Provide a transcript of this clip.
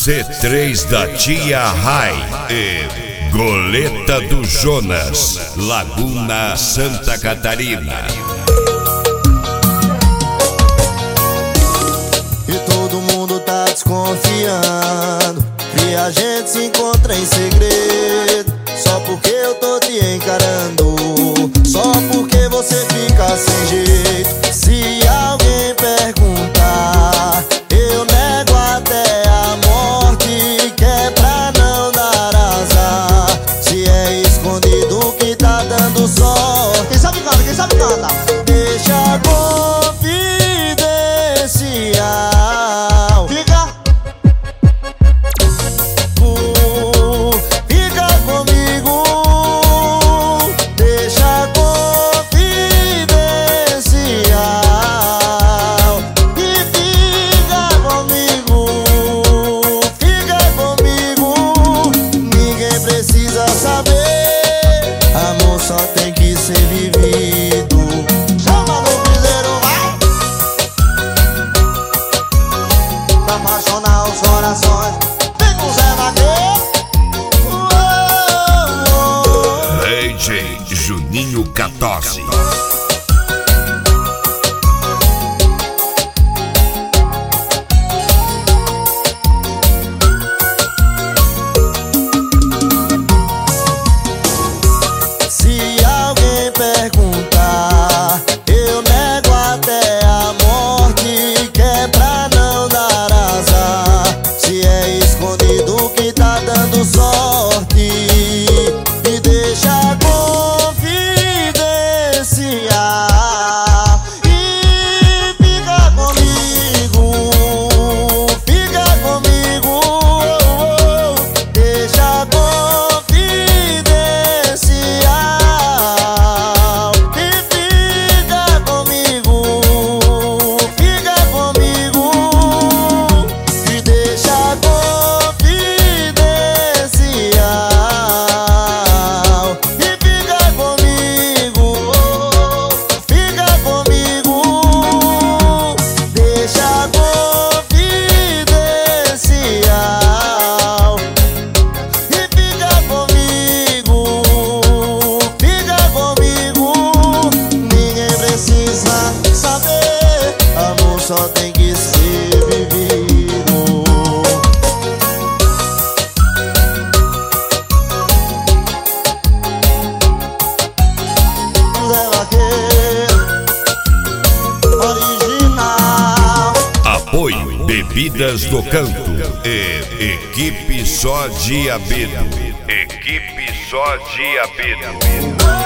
C3 da Tia Rai e Goleta do Jonas, Laguna, Santa Catarina. E todo mundo tá desconfiando que a gente se encontra em segredo, só porque eu tô te encarando, só porque você fica sem jeito. Se alguém perguntar, eu nego até a morte, que é pra não dar azar. Se é escondido que tá dando sorte, Quem sabe canta, quem sabe canta. deixa confidencial. Fica. Fica comigo, deixa confidencial. E fica comigo, ninguém precisa saber. Amor só tem que ser vivido. Chama no piseiro, vai. Pra apaixonar os corações. Vem com Zé Vaqueiro. DJ Juninho 14. Se alguém perguntar, eu nego até a morte, que é pra não dar azar. Se é escondido que tá dando sorte, e deixa confidencial. E fica comigo, deixa confidencial. E fica comigo, e deixa confidencial. E fica comigo, deixa confidencial. E fica comigo, ninguém precisa saber. Amor só tem que ser vivido. Zé Vaqueiro, original. Apoio Bebidas do Canto e Equipe Só Diabedo. Equipe Só Diabedo.